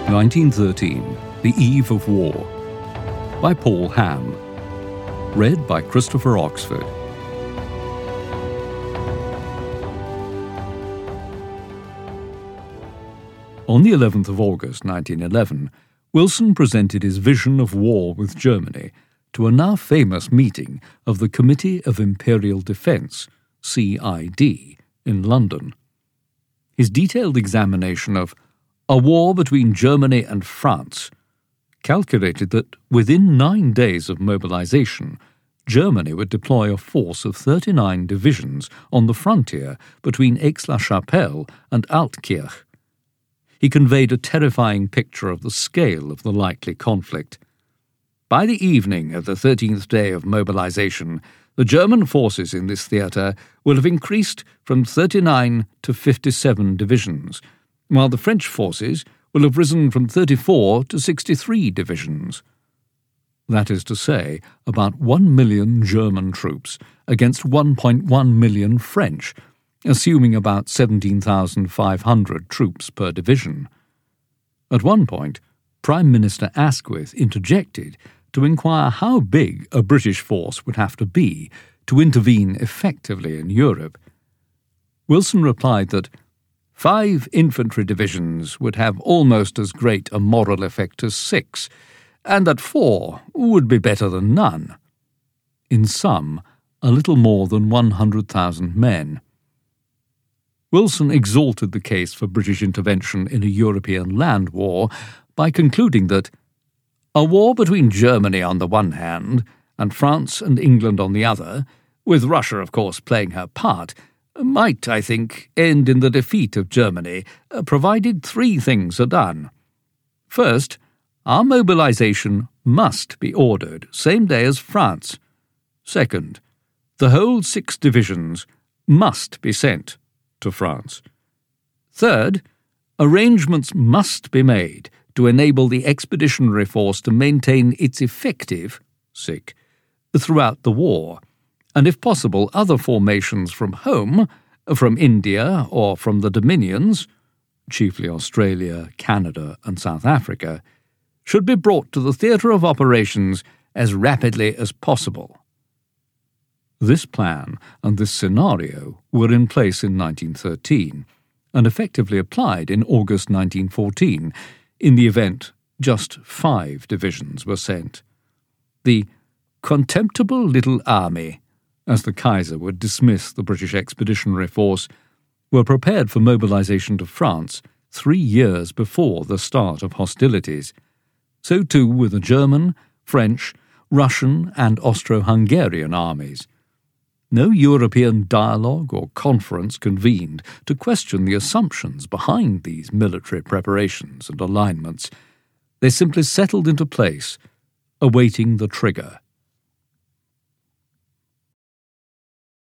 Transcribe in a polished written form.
1913, The Eve of War, by Paul Ham. Read by Christopher Oxford. On the 11th of August 1911, Wilson presented his vision of war with Germany to a now famous meeting of the Committee of Imperial Defence, CID, in London. His detailed examination of a war between Germany and France calculated that within 9 days of mobilization, Germany would deploy a force of 39 divisions on the frontier between Aix-la-Chapelle and Altkirch. He conveyed a terrifying picture of the scale of the likely conflict. By the evening of the 13th day of mobilization, the German forces in this theatre will have increased from 39 to 57 divisions, while the French forces will have risen from 34 to 63 divisions. That is to say, about 1 million German troops against 1.1 million French, assuming about 17,500 troops per division. At one point, Prime Minister Asquith interjected to inquire how big a British force would have to be to intervene effectively in Europe. Wilson replied that 5 infantry divisions would have almost as great a moral effect as 6, and that 4 would be better than none. In sum, a little more than 100,000 men. Wilson exalted the case for British intervention in a European land war by concluding that a war between Germany on the one hand and France and England on the other, with Russia, of course, playing her part, might, I think, end in the defeat of Germany, provided 3 things are done. First, our mobilization must be ordered same day as France. Second, the whole 6 divisions must be sent to France. Third, arrangements must be made to enable the expeditionary force to maintain its effective throughout the war, and if possible other formations from home, from India or from the Dominions, chiefly Australia, Canada and South Africa, should be brought to the theatre of operations as rapidly as possible. This plan and this scenario were in place in 1913 and effectively applied in August 1914. In the event, just 5 divisions were sent. The contemptible little army, as the Kaiser would dismiss the British Expeditionary Force, were prepared for mobilization to France 3 years before the start of hostilities. So too were the German, French, Russian and Austro-Hungarian armies. No European dialogue or conference convened to question the assumptions behind these military preparations and alignments. They simply settled into place, awaiting the trigger.